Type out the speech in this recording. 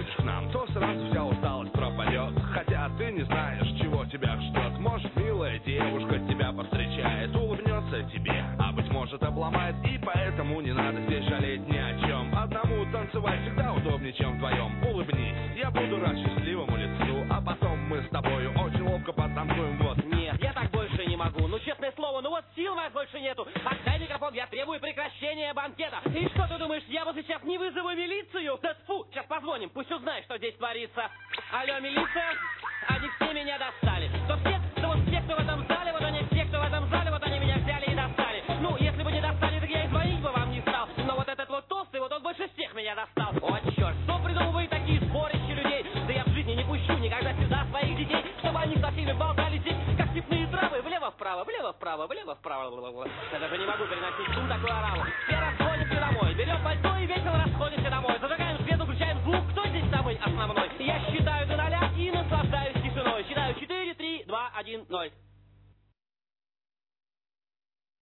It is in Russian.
приходишь к нам, то сразу вся усталость пропадет. Хотя ты не знаешь, чего тебя ждет. Может, милая девушка тебя повстречает, улыбнется тебе, а быть может обломает. И поэтому не надо здесь жалеть ни о чем. Одному танцевать всегда удобнее, чем вдвоем. Улыбнись, я буду рад счастливому лицу, а потом мы с тобою очень ловко потанцуем. Вот. Нет, я так больше не могу, ну честное слово, ну вот сил вас больше нету. Отдай микрофон, я требую прекращения банкета. И что ты думаешь, я вот сейчас не вызову милицию? Да фу, сейчас позвоним, пусть узнает, что здесь творится. Алло, милиция, они все меня достали. То вот все, кто в этом зале, вот они все, кто в этом зале, вот они меня взяли и достали. Ну, если бы не достали, так я и звонить бы вам не стал. Но вот этот вот толстый, вот он больше всех меня достал. О, черт, что придумывает такие сборища людей? Да я в жизни не пущу никогда сюда своих детей, чтобы они со всеми болтали здесь, как степные травы. Влево-вправо, влево-вправо, влево-вправо. Я даже не могу переносить шум такой ораву. Все расходимся домой, берем пальто и весело расходимся домой. Зажигаем свет, выключаем звук, кто здесь самый основной? Я считаю до 0 и наслаждаюсь тишиной. Считаю 4, 3, 2, 1, 0.